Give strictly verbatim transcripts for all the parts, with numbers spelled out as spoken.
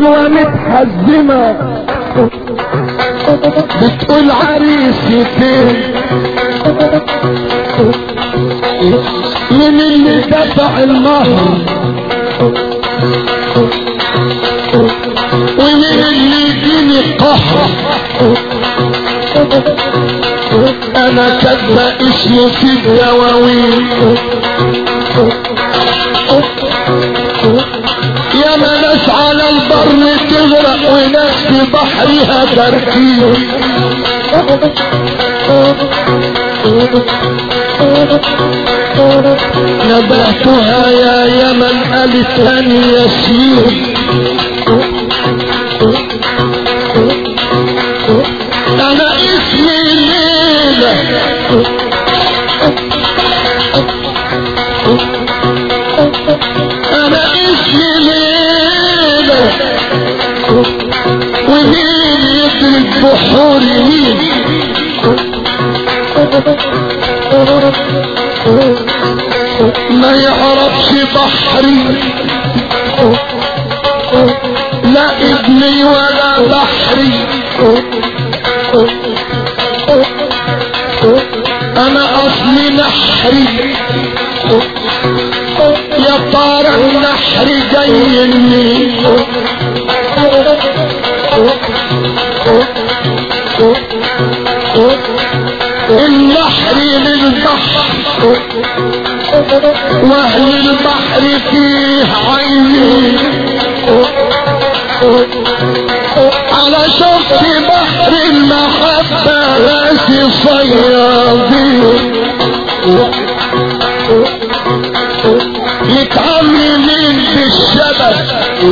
نجوى متحزمة بتقول عريسي فين، من اللي دفع المهر ومن اللي يجيني القهر. انا كاتبه اسمه في الدواوين، يا ما ناس على البر تغرق وناس في بحرها تركيب. نبهتها يا يمن قالت هاني ياسين، انا اسمي ليلى انا اسمي ليلى ومين يدرك بحوري مين. ما يعرفش بحري لا ابني ولا بحري، انا اصلي نحري، يا ترى النحر جاي منين. النحر للبحر واهل البحر فيه عيني، على شط بحر المحبة راسي صيادين، متعملين بالشبك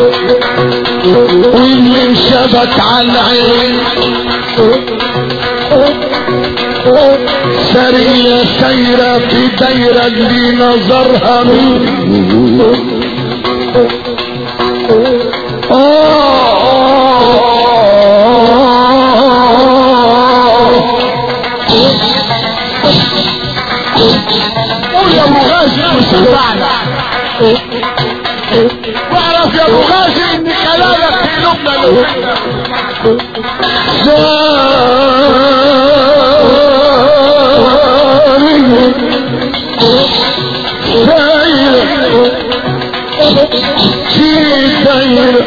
واللي انشبك على العين. سرية سيرة في دايرة اللي نظرها مين. قول يا ابو غازي وسمعنا، واعرف يا ابو غازي ان كلامك في لبنى لبنى. في داير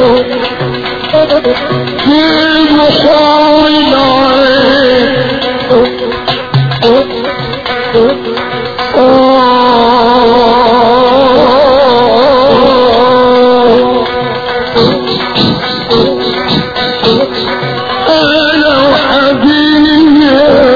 في بحور العين، انا وحبيبي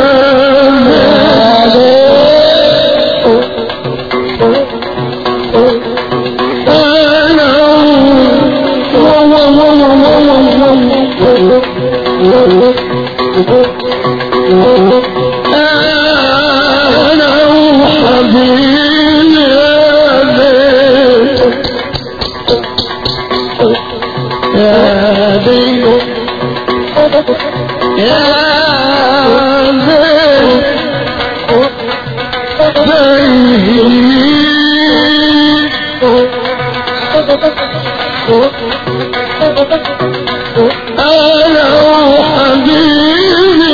انا وحبيبي يا بيت يا انا وحبيبي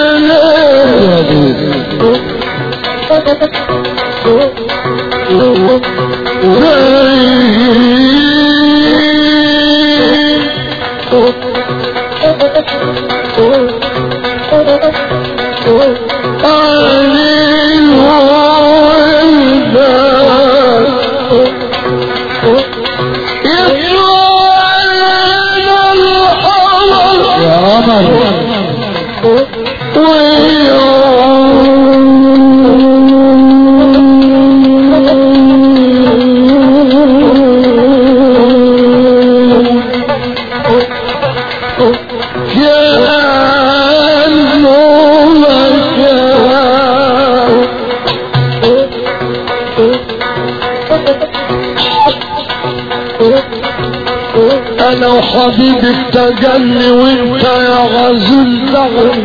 انا وحبيبي التجلي وانت يا غزول دغري.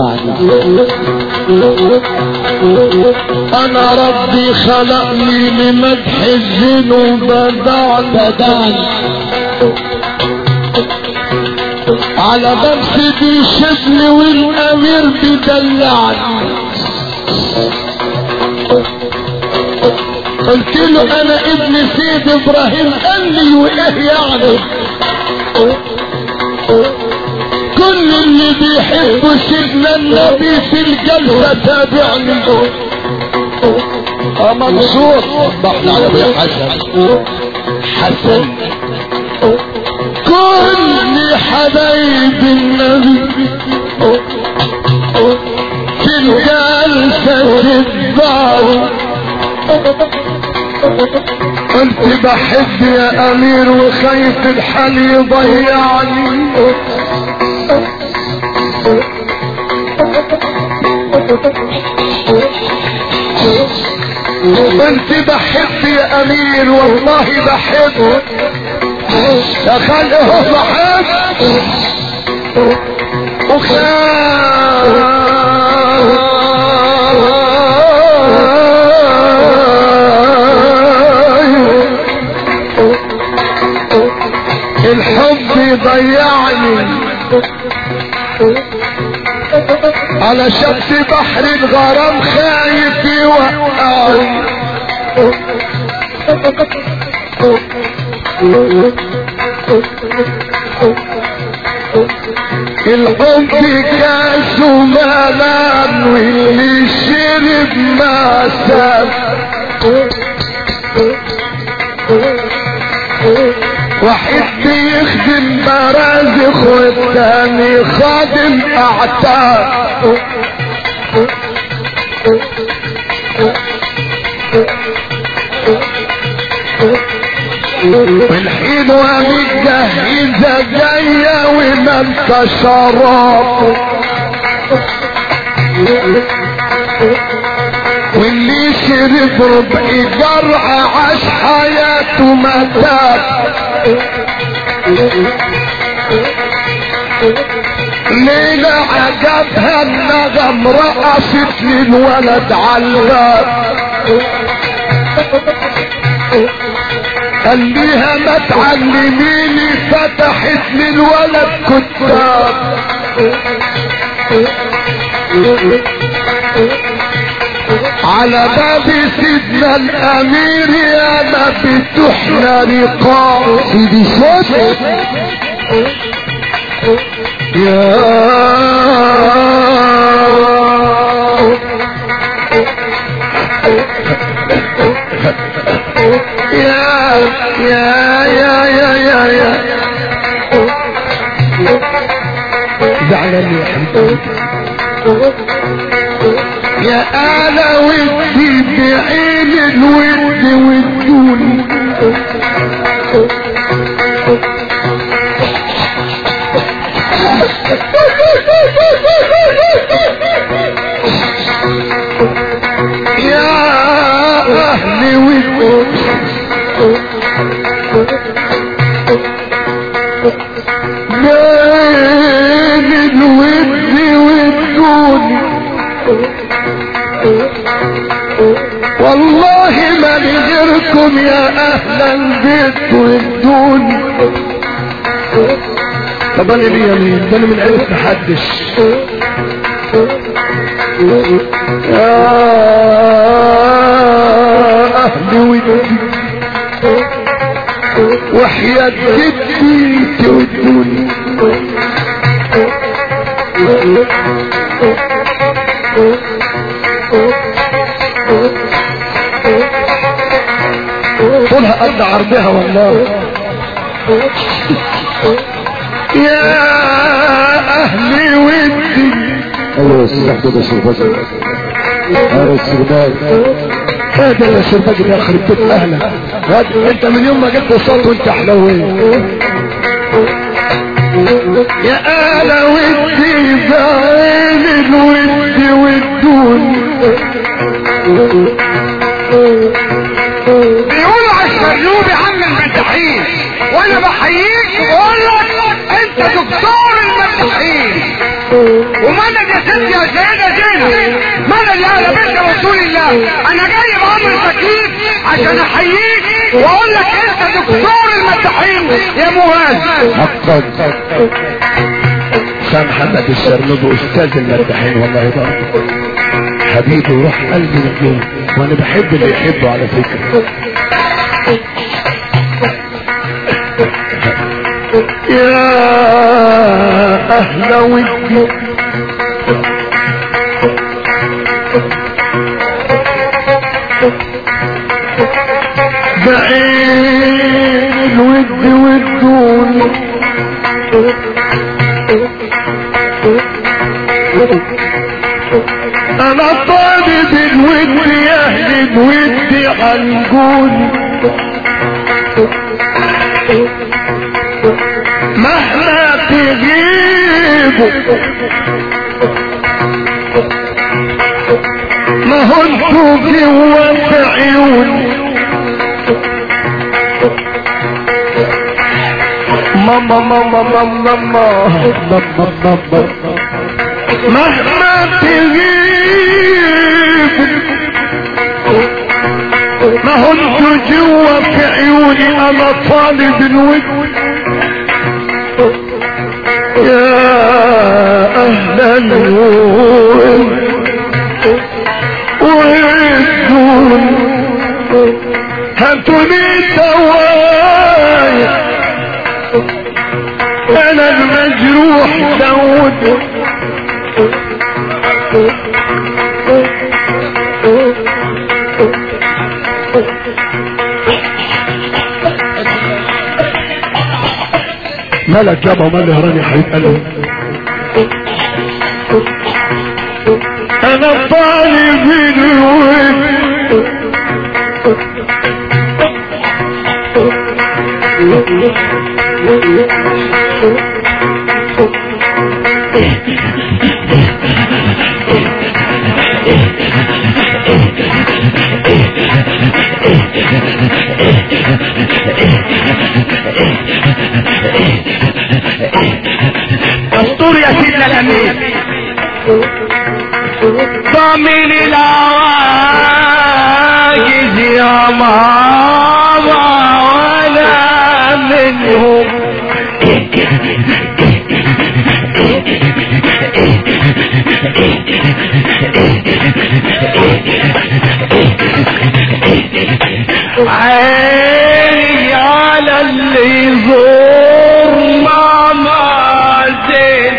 انا ربي خلقني لمدح الزين وبدعني على نفسي بيشدني والامير بيدلعني. قلت له انا ابن سيد ابراهيم. قال لي وايه يعني؟ كل اللي بيحبوا سيدنا النبي في الجلسة تابعني. اه منصور بحنا على ابو حسن حسن كل حبايب النبي في الجلسة تتبعوا. قلت بحب يا امير وخايف الحال يضيعني. قلت بحب يا امير والله بحب يا خلقه بحب وخاف الحب يضيعني على شط بحر الغرام خايف يوقعني. الحب كاس ملان واللي شرب ما ساب. واحد بيخدم برازخ والتاني خادم اعتاب. والحلوة متجهزة جاية وما انت شراب. واللي شرب ربع جرعة عاش حياته ما تاب. ليلة عجبها النغم رقصت للولد عالباب. قال ليها ما تعلميني فتحت للولد كتاب. على باب سيدنا الامير يا ما بتحلى رقاب. سيدي صوت يا يا يا يا يا يا يا زعلان يا حبيبي يا انا ودي بعين الود والدون. يا اهلي والود بين الود والدون. والله ما لغيركم يا اهل البيت والدون. طب انا ليه مين؟ ده انا من عرف محدش. يا اهلي ودي وحياة جدي تودوني. طولها قد عرضها والله. يا اهلي ودي ايوه السحب ده شرباجي. ايوه السرباج هذا يا شرباج ده يخرب بيت اهلك. انت من يوم ما جبت الصوت وانت حلوين. يا اهلا ودي بعين الود والدون. بيقولوا على الشرنوبي عم المدحين وانا بحييك وبقول لك انت دكتور المدحين. ومدد يا ستي يا سيدة زينب، مدد يا اهل بيت رسول الله. انا جاي بعمر تكليف عشان احييك واقول لك انت دكتور المدحين يا مهاجر. حقا حسام محمد الشرنوبي استاذ المداحين والله يبارك حبيبي وروح قلبي من وانا بحب اللي يحبه على فكره. يا اهل ودي بعين الود والدون انا طالب الود يا اهل الود عنقول مهما تغيبوا ما هو انتوا جوا عيوني ماما ماما ماما ماما مهما تغيب ما هو انتوا جوا في عيوني انا طالب الود يا اهل الود والدون هاتوني دوايا انا المجروح داود مالك يابا ومال هراني يا حبيب قلبي؟ انا طالب الود دستور يا سيدنا الامين ضامن العواجز يا ماما ولا منهم عيني على اللي يزور ماما زين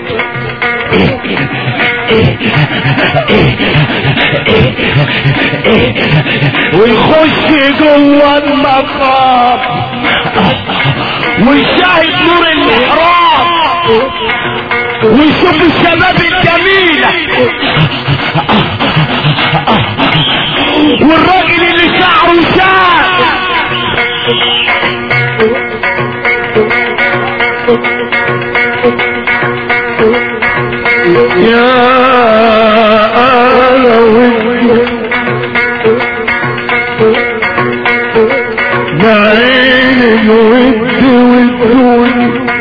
ويخش جوا المقام ويشاهد نور المحراب ويشوف الشباب الجميلة والراجل اللي شعره شاب يا آل ودي بعين الود والدون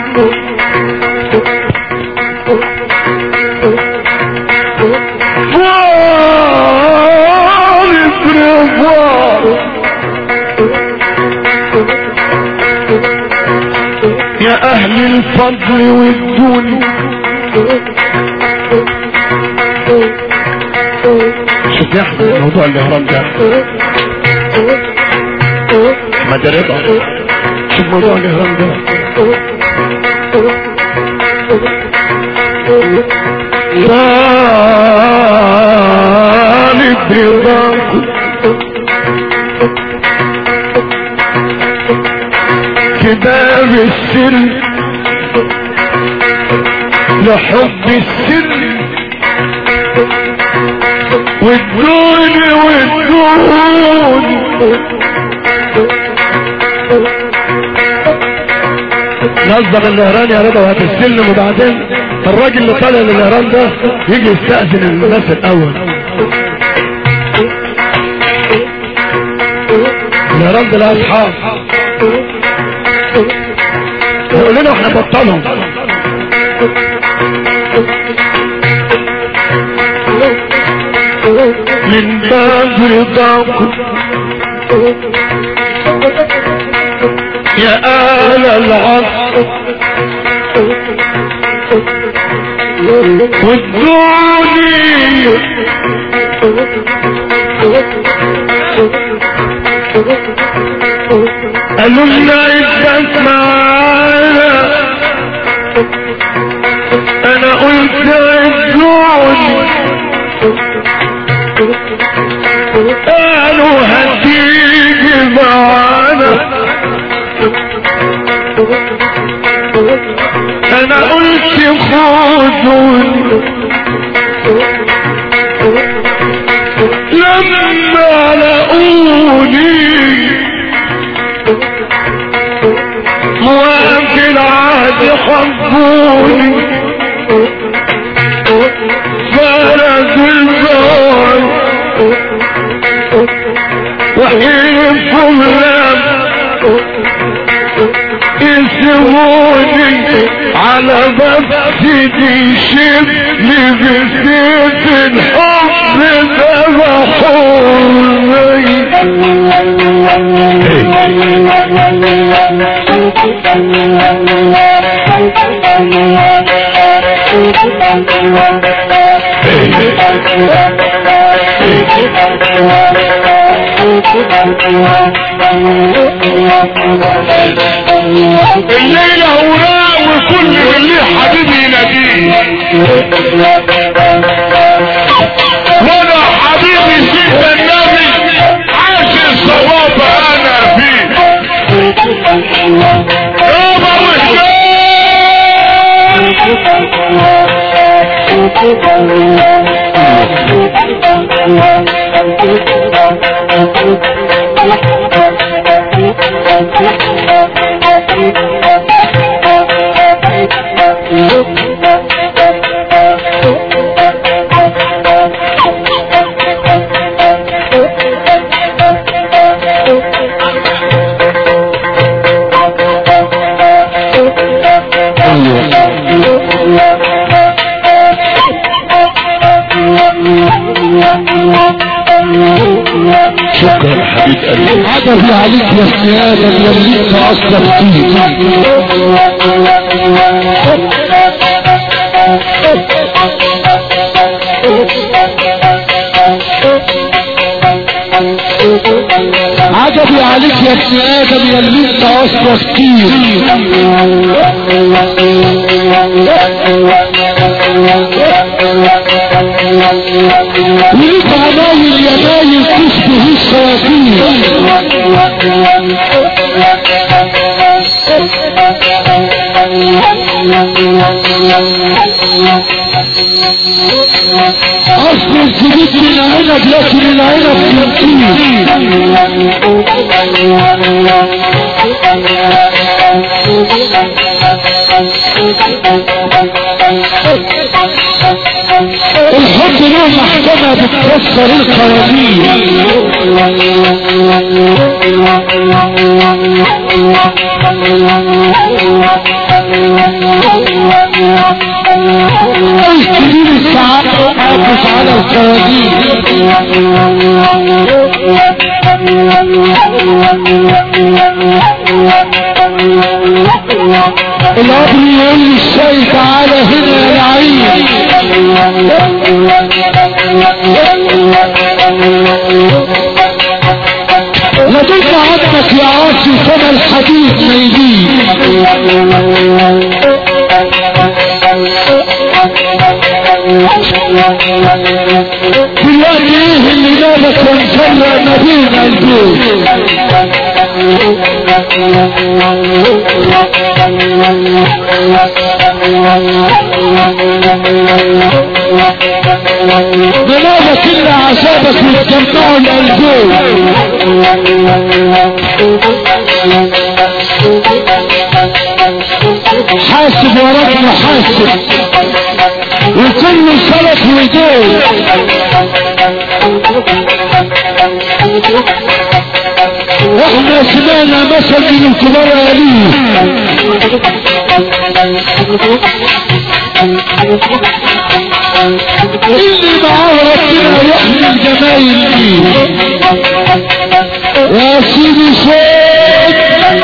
فارس رفار يا أهل الفضل والدون شوف يا احمد موضوع الاهرام ده ما دربها شوف موضوع الاهرام ده طالب رضاك كتاب السر لحب السر والدون والدون نظم النهران يا رضا وهتستلم وبعدين الراجل اللي طالع للنهران ده يجي يستأذن الناس الاول. النهران ده له اصحاب يقول لنا احنا بطلهم من باب رضاكم يا آل العصر وادعوني قالوا لنا ابقى معانا انا قلت ادعوني قالوا هتيجي معانا انا قلت خذوني لما لقوني موافق العهد حبوني فرد الزهر وحيفهم لم يسموني على بفتي شبني بسيف الحب ذبحوني الليلة وراء وكل اللي حبيبي يناديه وانا حبيبي سيد النبي عاش الصواب انا فيه يابا شكرا حبيب قلبي عدد عليك يا سيادة يلي تأثر فيه عجبي عليك يا سيادة يلي تأثر فيه وليك عمايل يا مايل تشبه الشياطين اصل الزبيب من العنب لكن العنب يمكين الحب له محكمة بتكسر القوانين الكبير السعادة حافظ على القوانين الاب يقول للشاي تعالى هنا يا لعين لا تطلع عدك يا عاصي فما الحديث ميدين دلوقتي ايه اللي جابك ونفرق ما بين البيت بلادك الا عشابك وتجمعوا القلبين حاسب وراك محاسب وكل سلف ودين واحنا سمعنا مثل من الكبار قليل اللي معاه ربنا يحمي الجمايل فيه يا سيدي صوت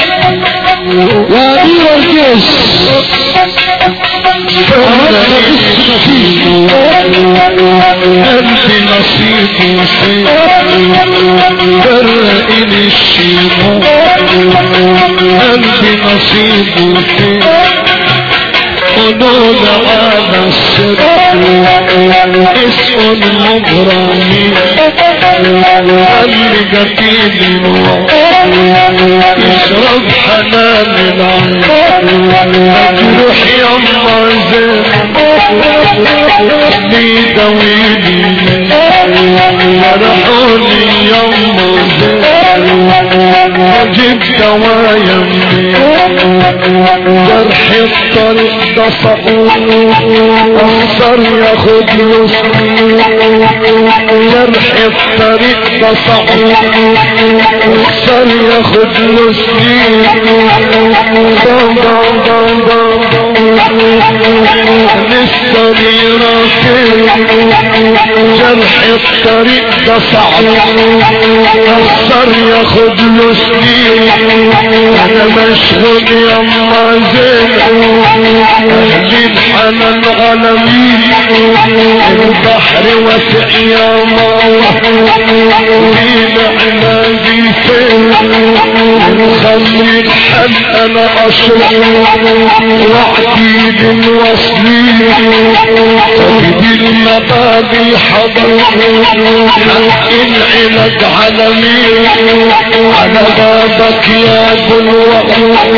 يا امير الجيش نصيبه قلبي نصيبه فين فرقني الشيبه قلبي نصيبه فين قولوا على السر اسم المغرمين اللي جتيلي نور يشرب حنان العين مجروح يما زين لي دويلي جرحوني يما زين اجيب دوايا منين جرح الطريق ده صعود اخسر ياخد له سنين جرح الطريق ده صعود اخسر ياخد له سنين دام دام دام دام لسه راكب جرح الطريق ده صعب اخسر ياخد له سنين انا مشغول يما زين اهل الحنان غلبين البحر واسع يا ماما فينا علاجي فين نخلي الحل انا اشرب وعدي بالوصلين تجد المبادئ حضر حق العلاج عالمين على بابك يا بلوى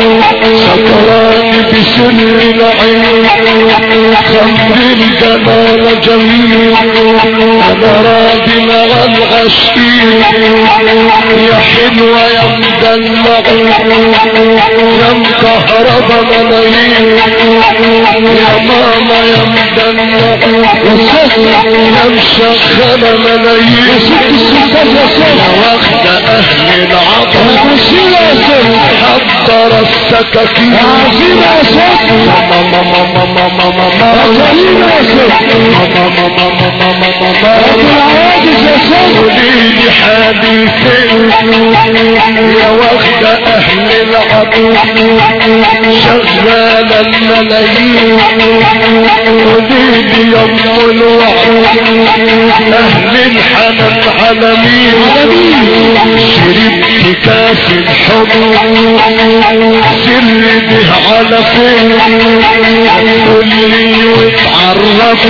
سكران بسر العين خمر الجمال جميل انا راضي مع الغشيم يا حلوة يا مدلع يا مكهربة ملايين يا ماما يا مدلع يا مشغلة ملايين يا واخدة اهل العطر حضر السكاكين عظيم يا صوت ماما ماما ماما ماما عظيم يا صوت ماما ماما ماما ماما قوليلي حديثين يا واخدة اهل العطر شغالة الملايين قوليلي يا ام الوحيد اهل الحنان عالمين شربت كاس الحب سر به على فين قولي واتعرف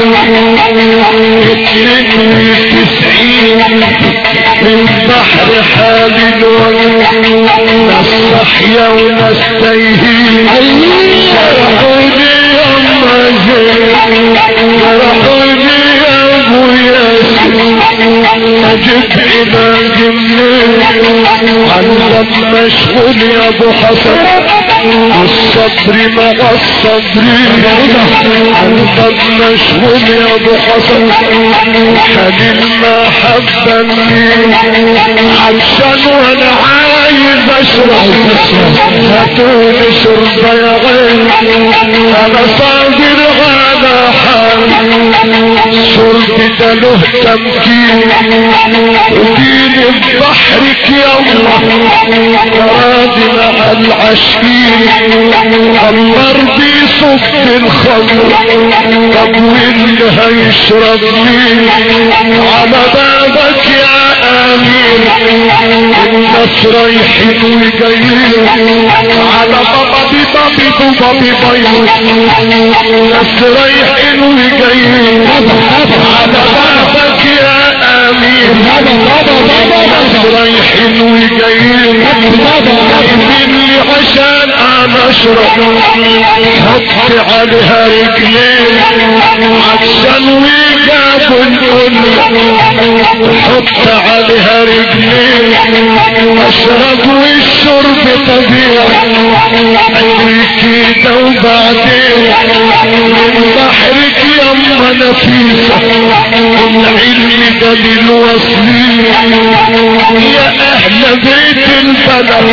اتنين وتسعين البحر حالي الوجه ناس صحية وناس تايهين فرحوني يا أما زين فرحوني يا أبو ياسين أجب علاج منين علم مشغول يا أبو حسن والصبر مع الصبرين علم مشغول يا أبو حسن حليل ما حبني عطشان وانا عايز اشرب هاتوني شربة يا غير انا صابر على حال شربي ده له تمكين وديني ببحرك يا الله راضي مع العشقين خمر بيصف الخمر طب واللي هيشرب مين على بابك يا امين الناس رايحين وجايين على بابي بابي بابي بابي الناس رايحين وجايين على بابك يا امين الناس رايحين وجايين مني عشان انا اشرب حط عليها رجلين عشان وجابوا القل حط عليها رجلين اشرب والشرب طبيعي عيني كده وبعدين من بحرك يما نفيسة العلم ده للوصلين يا اهل بيت البلد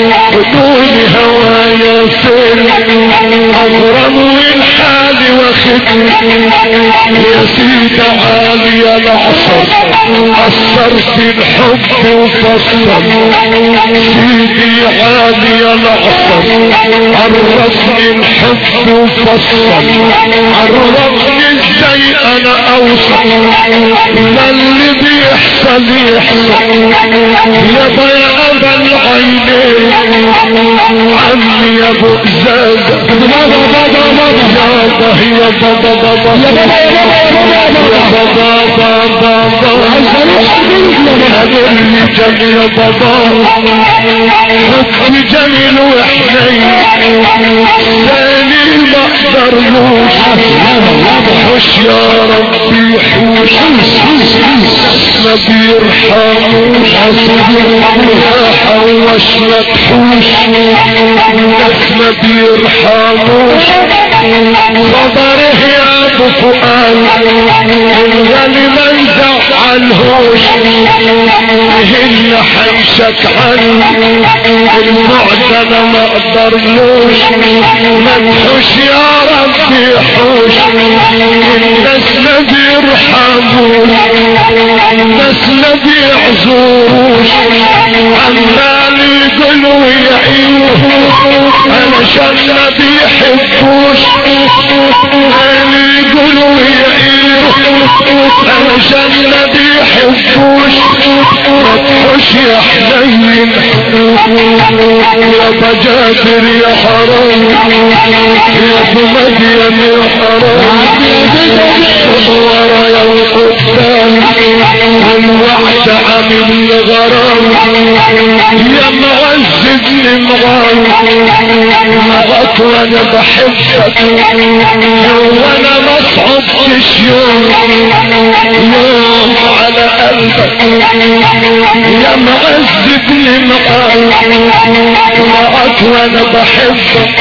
بدون هوايا سير اغرم والحال وخير يا سيدي عالي العصر أثر في الحب وفصل سيدي عالي العصر عرفني الحب وفصل عرفني ازاي انا اوصل ما اللي بيحصل يحصل يا بياض العينين عمي يا ابو زاد بابا بابا بابا يابا يا بابا بابا يا بابا بابا بابا هذا الجميل يا بابا حكم جميل وحنين ثاني ما اقدرلوش حوش يا ربي حوش ما بيرحموش يا حوش ما تحوش ناس ما بيرحموش صبره يا ابو فؤاد الغالي ما نزعلهوش هن حيشك عني المعد انا ما اقدرلوش ما تحوش يا ربي حوش الناس ما بيرحموش الناس ما بيعذروش عمال يقولوا يعيوه علشان ما بيحبوش عمال يقولوا يعيوه علشان ما بيحبوش ما تحوش يا حنين يا بجادر يا حرام يا ابو مدين يا حرام ورايا وقدام والوعد عامل غرام يا معززني مغام مغط وانا بحبك وانا ما صعبتش يوم يوم على قلبك يا معززني مغام مغط وانا بحبك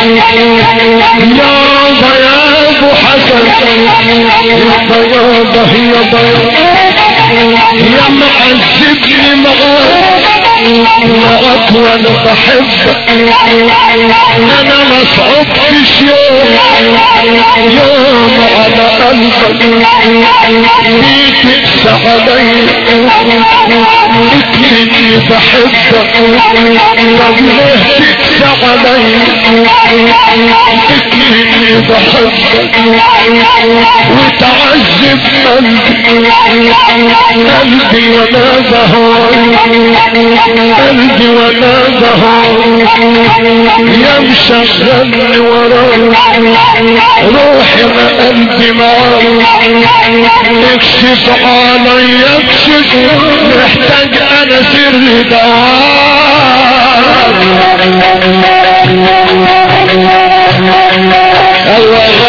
يابا يا ابو حسن يابا يابا يا بياض يا معذبني معاك معاك وانا بحبك انا ما صعبتش يوم يوم على قلبك بيتكس علي اني بحبك طب ليه تكس علي اني بحبك وتعذب قلبي قلبي ولا ظهر قلبي ولا ظهر يا مشغلني وراك روحي ما قلبي معاك اكشف علي اكشف محتاج انا سر دعاك الله